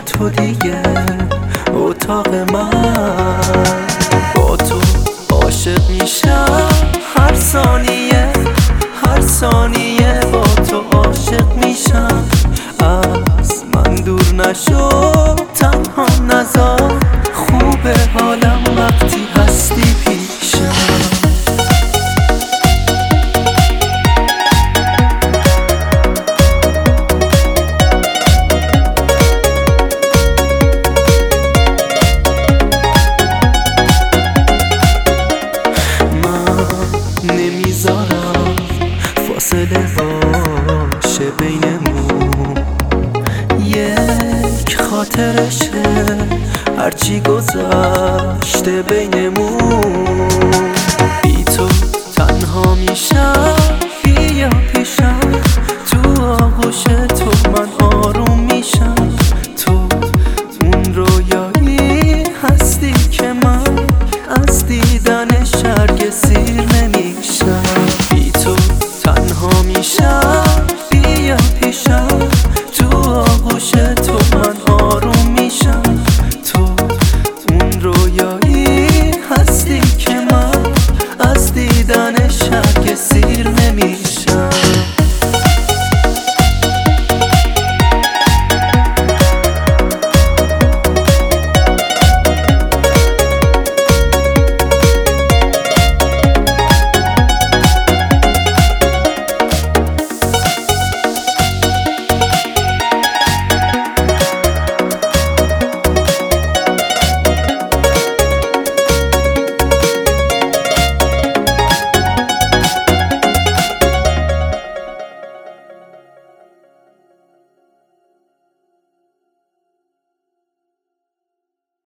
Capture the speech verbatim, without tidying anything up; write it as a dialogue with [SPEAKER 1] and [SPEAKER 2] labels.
[SPEAKER 1] تو دیگه اتاق من. با تو عاشق میشم هر ثانیه، هر ثانیه با تو عاشق میشم. از من دور نشو، تنها نذار، خوبه حالم وقتی هستی پیشم. نمیذارم فاصله باشه بینمون، یک خاطرشه هرچی گذشته بینمون.